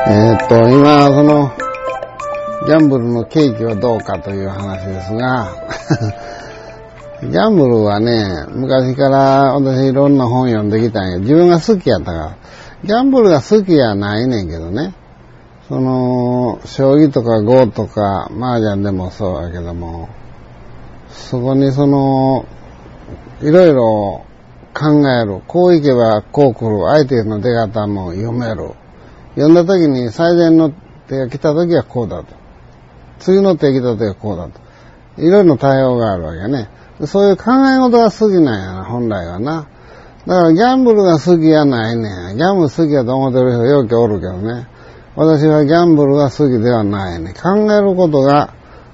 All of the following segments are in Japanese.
今、ギャンブルの景気はどうかという話ですが、ギャンブルはね、昔から私いろんな本読んできたんや。自分が好きやったから。ギャンブルが好きやないねんけどね。将棋とか碁とか、麻雀でもそうやけども、そこにいろいろ考える。こういけばこう来る。相手の出方も読める。読んだ時に最善の手が来た時はこうだと。次の手が来た時はこうだと。いろいろ対応があるわけね。そういう考え事が好きなんやな、本来はな。だからギャンブルが好きやないねん。ギャンブル好きやと思ってる人よくおるけどね。私はギャンブルが好きではないね。考えることが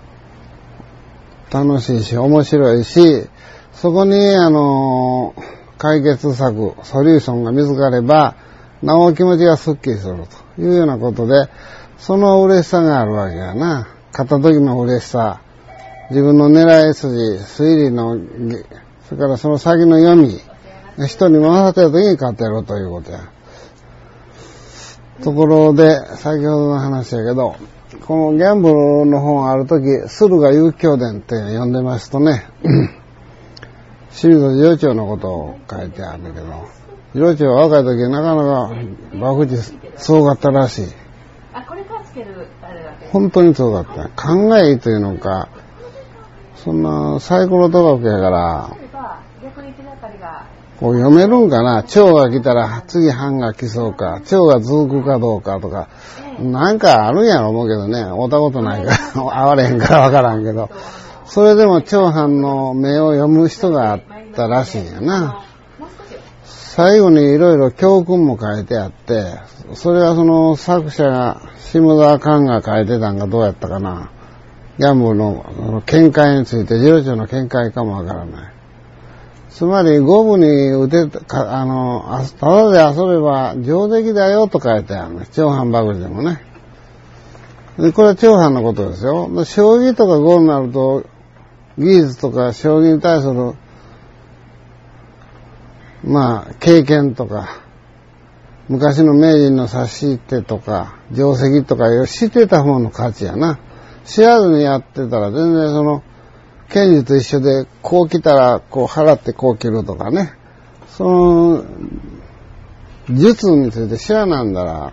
楽しいし、面白いし、そこに、解決策、ソリューションが見つかれば、なお気持ちがスッキリするというようなことで、その嬉しさがあるわけやな。勝った時の嬉しさ、自分の狙い筋、推理の、それからその先の読み、人に回った時に勝てるということや。ところで、先ほどの話やけど、このギャンブルの本ある時、駿河遊興伝って読んでますとね、清水次郎長のことを書いてあるんだけど、次郎長は若い時なかなか博打すごかったらしい。本当にすごかった。考えというのか、そんなサイコロ賭博やから、こう読めるんかな。蝶が来たら次半が来そうか、蝶が続くかどうかとか、なんかあるんやろ思うけどね、会ったことないから、会われへんからわからんけど、それでも長藩の目を読む人があったらしいんやな。最後にいろいろ教訓も書いてあって、それはその作者が、下田寛が書いてたんかどうやったかな。ギャンブルの見解について、次郎長の見解かもわからない。つまり、五分に打てた、ただで遊べば上出来だよと書いてあるね。長藩博打でもね。で、これは長藩のことですよ。将棋とか碁になると、技術とか将棋に対する、経験とか、昔の名人の指し手とか、定石とか知ってた方の価値やな。知らずにやってたら全然剣術と一緒で、こう来たらこう払ってこう切るとかね。術について知らなんだら、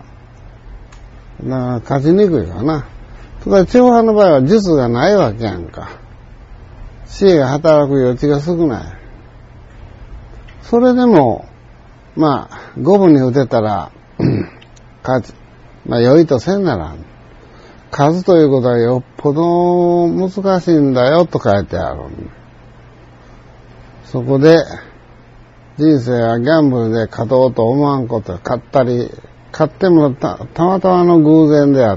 勝ちにくいかな。ただ長藩の場合は術がないわけやんか。知恵が働く余地が少ない。それでも、五分に打てたら、勝ち。良いとせんならん。数ということはよっぽど難しいんだよと書いてある。そこで、人生はギャンブルで勝とうと思わんこと、勝ってもたまたまの偶然であって、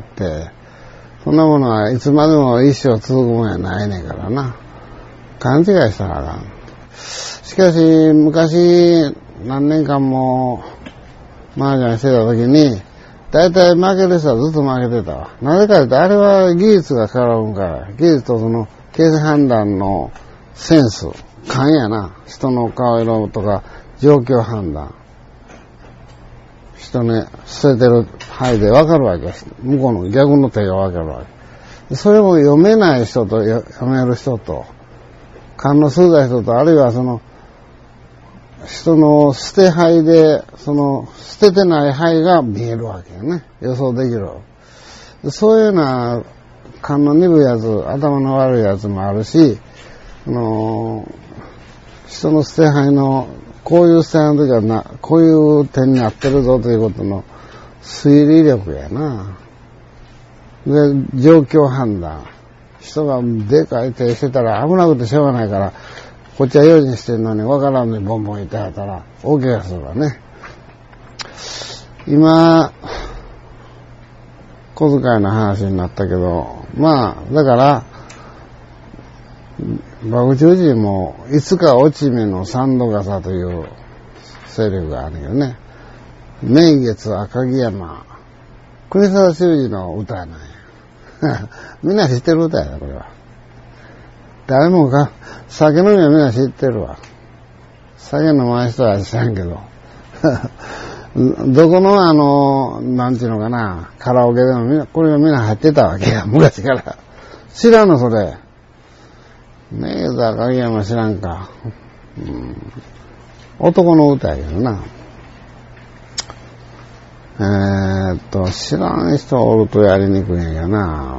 そんなものはいつまでも一生続くもんやないねんからな。勘違いしたらあかん。しかし、昔、何年間も、麻雀してた時に、大体負ける人はずっと負けてたわ。なぜかというと、あれは技術が絡むから、技術と形勢判断のセンス、勘やな。人の顔色とか、状況判断。人ね、捨ててる範囲でわかるわけです。向こうの逆の手がわかるわけ。それも読めない人と読める人と、勘の鋭い人と、あるいは人の捨て牌で、捨ててない牌が見えるわけよね。予想できる。そういうような勘の鈍いやつ、頭の悪いやつもあるし、人の捨て牌の、こういう捨て牌の時はこういう点に合ってるぞということの推理力やな。で、状況判断。人がでかい手してたら危なくてしょうがないから、こっちは用心してんのに分からんのにボンボンいてはったら大怪我するわね。今、小遣いの話になったけど、だから、博打人もいつか落ち目の三度笠という勢力があるよね。名月赤城山、国定修二の歌やない。みんな知ってる歌やな、これは。誰も酒飲みはみんな知ってるわ。酒飲まない人は知らんけど。 どこのなんていうのかな、カラオケでもこれがみんな入ってたわけや、昔から。知らんの、それ。ねえ、赤城山知らんか。男の歌やけどな。知らん人おるとやりにくいんやな。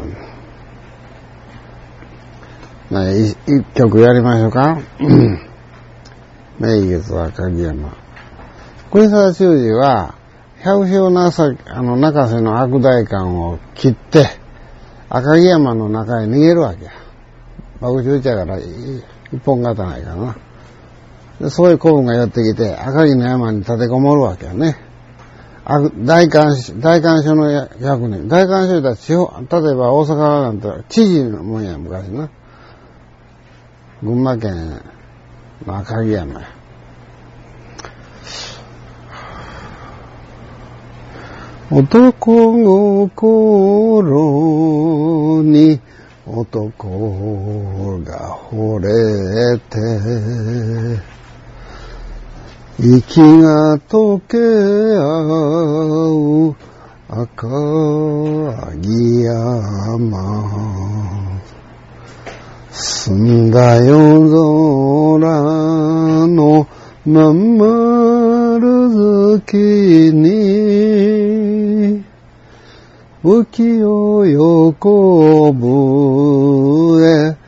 一曲やりましょうか。名月は赤城山。国定忠治は、百姓中瀬の悪代官を切って、赤城山の中へ逃げるわけや。爆中ちゃから一本刀ないからな。でそういう子分がやってきて、赤城の山に立てこもるわけやね。大官所の役人。大官所だったら例えば大阪なんて知事のもんや、昔な。群馬県の赤城山や。男心に男が惚れて息が溶け合う赤城山澄んだ夜空のまん丸月に浮世横笛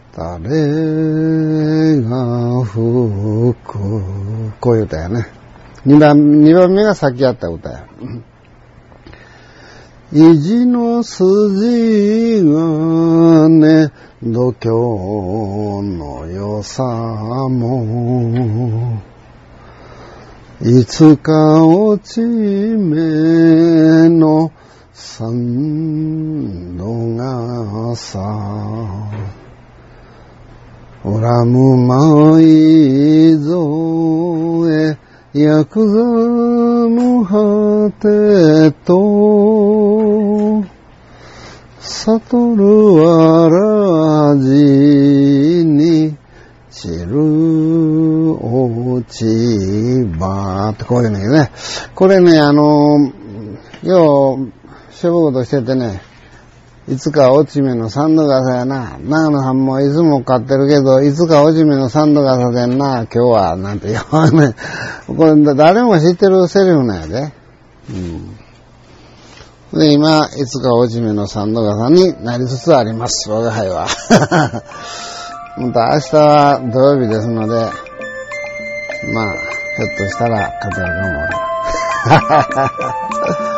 誰が吹くこういう歌やね。二番目がさっきやった歌や。意地の筋がね度胸の良さもいつか落ち目の三度がさ恨む舞添ヤクザの果てと悟るわらじに散る落ち葉ってこういうのね。これね、よう、しょぼことしててね、いつか落ち目の三度笠やな。長野さんもいつも買ってるけど、いつか落ち目の三度笠でんな、今日は、なんて言うね。これ誰も知ってるセリフなんやで。で、今、いつか落ち目の三度笠になりつつあります、我が輩は。また明日は土曜日ですので、まあ、ひょっとしたら語るかも。